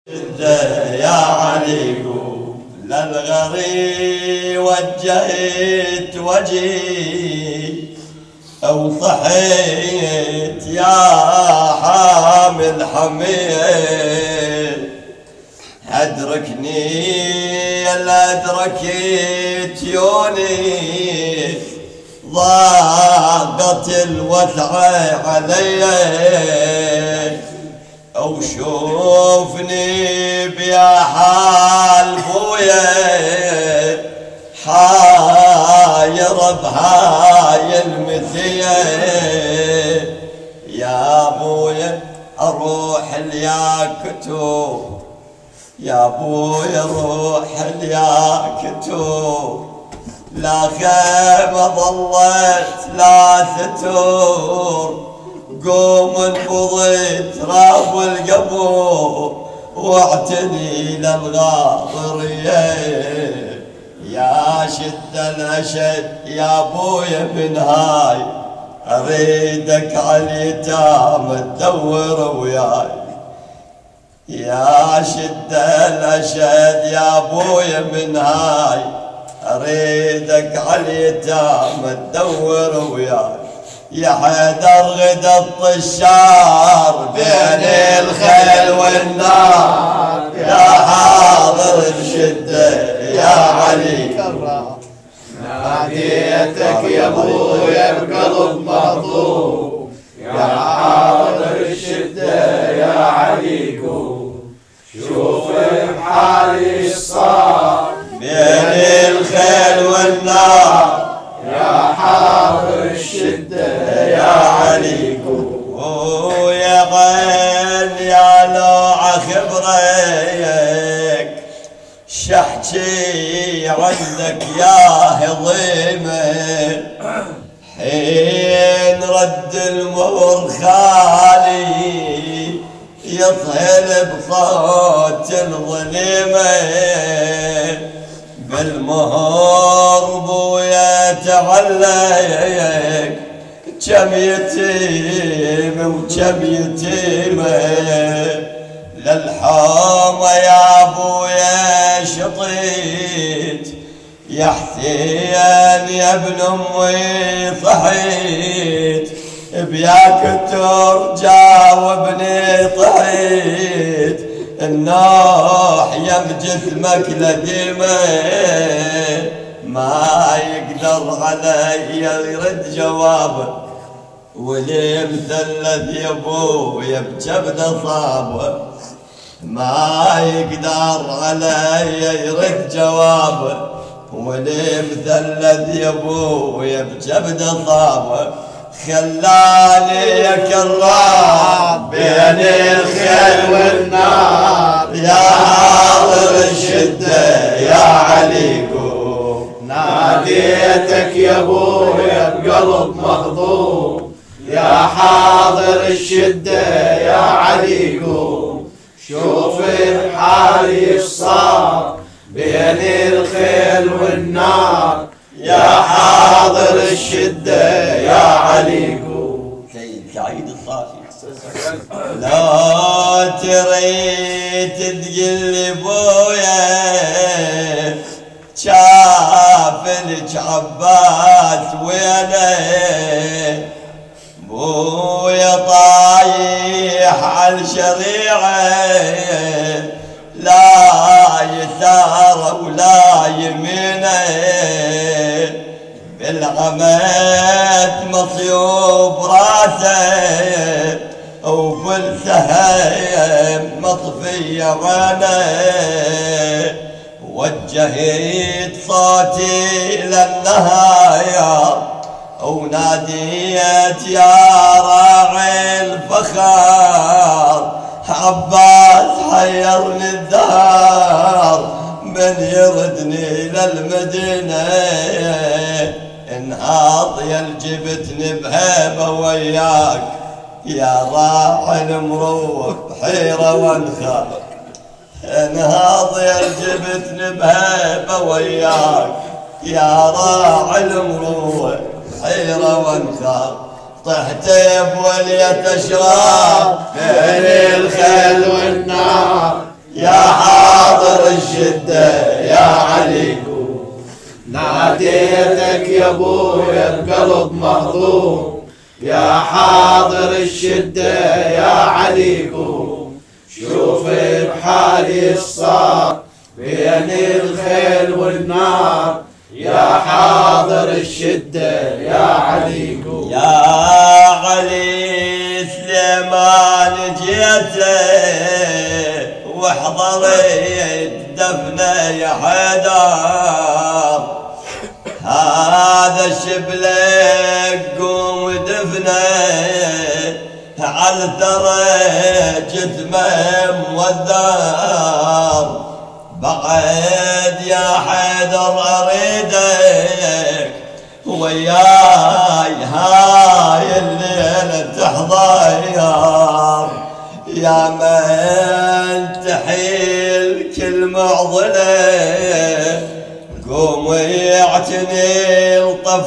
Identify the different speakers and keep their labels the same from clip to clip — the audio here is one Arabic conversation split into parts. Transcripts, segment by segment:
Speaker 1: يا علي للغري وجهت وجهي أو صحيت يا حامل حميل أدركني لا أدركت يوني ضاقت الوثعة علي أو شوفني بيا حال بويا حاير بهاي المثية يا بويا أروح الياكتو يا بويا روح الياكتو لا خيمة ظلت لا ستور قوم انفضي تراب القبور واعتني للغاضرية يا شد الأشد يا ابويا من هاي اريدك عاليتام تدور وياي يا شد الأشد يا ابويا من هاي اريدك عاليتام تدور وياي يا حيدر غدا الطشار بين الخيل والنار يا حاضر الشدة يا علي
Speaker 2: ناديتك يا ابويا بقلب مهضوم يا حاضر الشدة يا علي شوف بحالي الصار
Speaker 1: بين الخيل والنار
Speaker 2: يا حاضر الشدة يا علي
Speaker 1: ويا غين يا لوع خبرك شحكي عندك يا هضيمه حين رد المهر خالي يطهل بصوت الظليمه بالمهر بويا تعلق كم يتيم وكم يتيمة للحومة يا ابويا شطيت يا حسين يا ابن امي صحيت بياك الترجى وابني طحيت النوح يم جسمك لديمه ما يقدر علي يرد جوابه ولي مثلث يا ابويا بجبده صابه ما يقدر علي يرد جوابه ولي مثلث يا ابويا بجبده صابه خلاني يا كرام بين الخيل والنار يا حاضر الشدة يا علي
Speaker 2: ناديتك يا ابويا بقلب مهضوم يا حاضر الشدة يا علي شوف بحالي الصار بين الخيل والنار يا حاضر الشدة يا علي
Speaker 1: سيد سعيد الصافي لا تريد تقل بويا شاف الجعبات وينه بويا طايح عالشريعه لا يسار ولا يمينه بالعمد مصيوب راسه وبالسهم مطفي عينه وجهت صوتي للنهاية وناديت يا راعي الفخار عباس حيرني الدهر من يردني للمدينة انهاض يا الجبتني بهيبة وياك يا راعي المروح بحيرة وانخار انهاض يا الجبتني بهيبة وياك يا راعي المروح بحيرة وانخار طحت بولية اشرار
Speaker 2: بين الخيل والنار الشدة يا علي قوم. ناديتك يا ابويا بقلب مهضوم، يا حاضر الشدة يا علي قوم. شوف بحالي صار بين الخيل والنار، يا حاضر الشدة يا علي قوم.
Speaker 1: يا علي سليمان جيته واحضريت دفنه يا حيدر، هذا الشبلك قوم دفنه عالثرى جثمه موذر. بعد يا حيدر اريدك وياي هاي الليلة تحضر، يا من تحيل كل معضلة قوم يعتني لطف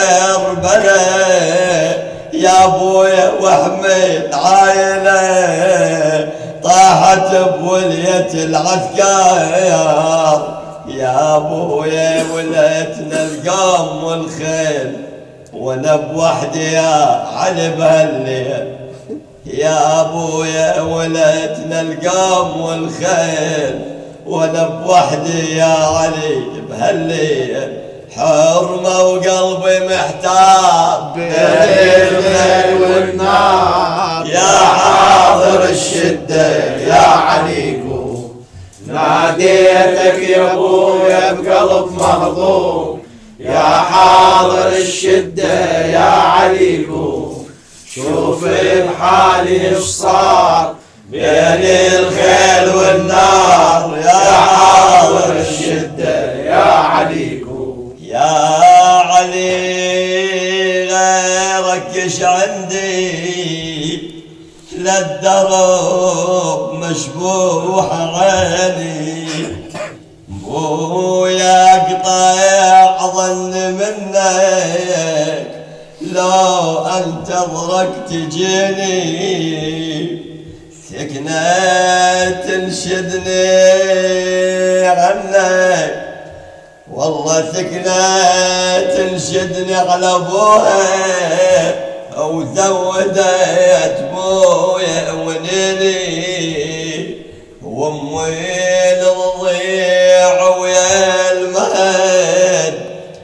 Speaker 1: كربلاء. يا ابويا واحمد عايله طاحت بولية العسكر، يا ابويا وليتنا القوم والخيل وانا بوحدي يا علي بهالليل. يا ابويا وليتنا القوم والخيل وانا بوحدي يا علي بهالليل. حرمة وقلبي محتار
Speaker 2: بين الليل والنار،
Speaker 1: يا
Speaker 2: حاضر الشدة يا علي قوم. ناديتك يا ابويا بقلب مهضوم، يا حاضر الشدة يا علي قوم. شوف بحالي ايش صار بين الخيل والنار، يا حاضر الشدة يا علي قوم.
Speaker 1: يا علي غيرك ايش عندي للدرب مشبوح عيني، بويا قطع ظن منك لو انتظرك تجيني. سكنة تنشدني عنك والله سكنة تنشدني على ابوها وزودت بويا ونيني، وامي الضيع ويا المهد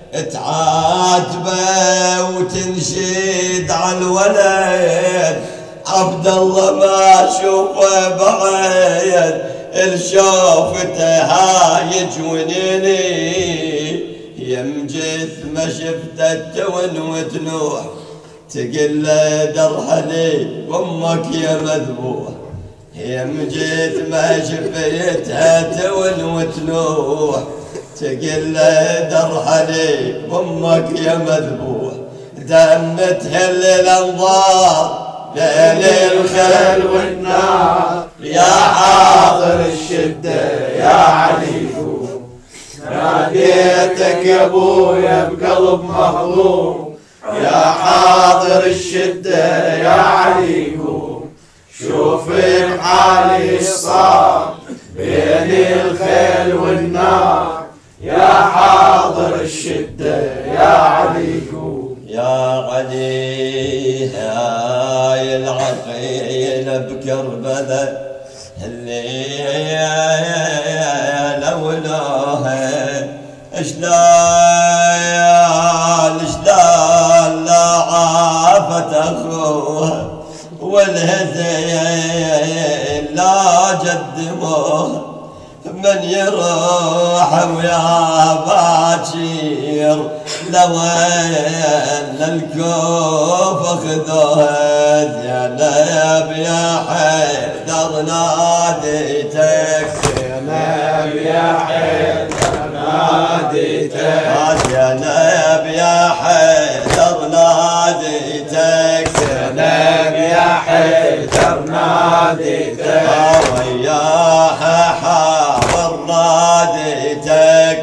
Speaker 1: تعاتبه وتنشد على الولد. عبد الله ما شوفه بعيد الشوفته هايج ونيني، يمجث ما شفته تون وتنوح تقل درحلي وامك يا مذبوح. يمجث ما شفتها تون وتنوح تقل درحلي وامك يا مذبوح. دمتها الانظار بين الخيل والنار،
Speaker 2: يا حاضر الشدة يا علي قوم. ناديتك يا ابويا بقلب مهضوم، يا حاضر الشدة يا علي قوم. شوف بحالي صار بين الخيل والنار، يا حاضر الشدة يا علي قوم.
Speaker 1: يا علي هاي العقيل بكربلاء اللي لولاها شلال لا عافت اخوها والهزيل لا قدموها. من يروح ويا باكر لوين الكوف خذوها. زينب يا حيدر ناديتك،
Speaker 2: زينب يا حيدر ناديتك،
Speaker 1: زينب يا حيدر ناديتك،
Speaker 2: زينب يا حيدر ناديتك.
Speaker 1: وياها حاضر ناديتك،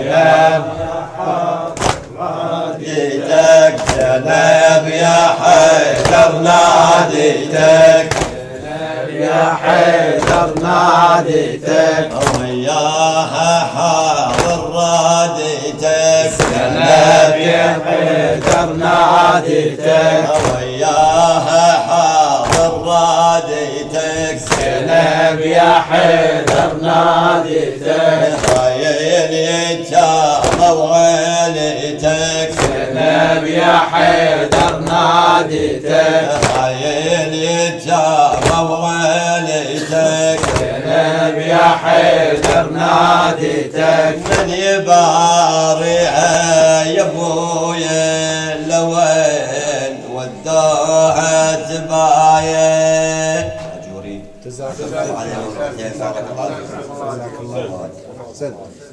Speaker 1: ناديتك زينب يا حيدر ناديتك،
Speaker 2: زينب يا يا حيدر ناديتك
Speaker 1: وياها حاضر راديتك
Speaker 2: زينب يا حيدر ناديتك
Speaker 1: وياها حاضر راديتك
Speaker 2: زينب يا حيدر ناديتك
Speaker 1: خايل يتشاف وعيلتك
Speaker 2: زينب يا حيدر ناديتك
Speaker 1: خايل يتشاف وعيلتك
Speaker 2: زينب يا حيدر ناديتك
Speaker 1: من يباريها يا ابويا لوين ودوها تباين
Speaker 3: جزاك الله خير.